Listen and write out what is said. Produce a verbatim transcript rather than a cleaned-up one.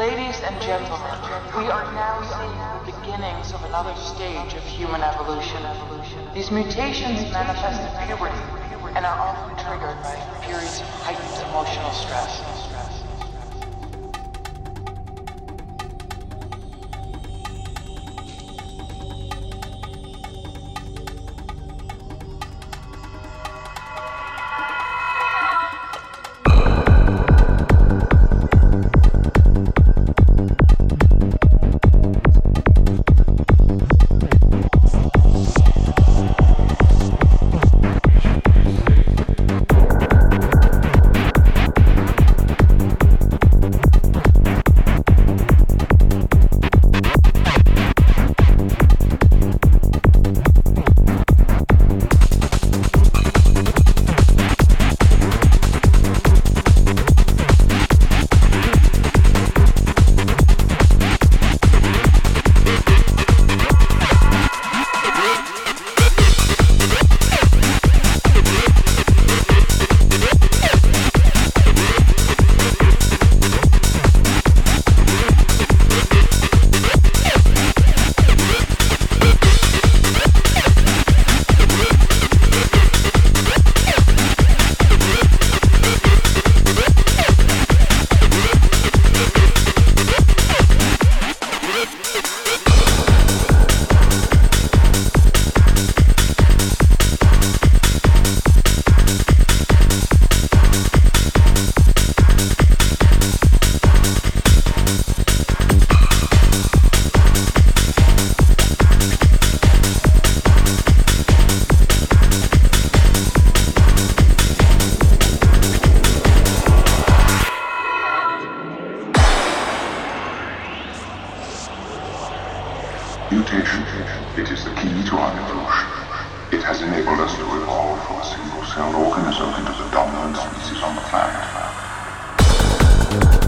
Ladies and gentlemen, we are now seeing the beginnings of another stage of human evolution. These mutations manifest in puberty and are often triggered by periods of heightened emotional stress. Mutation, it is the key to our evolution. It has enabled us to evolve from a single-celled organism into the dominant species on the planet.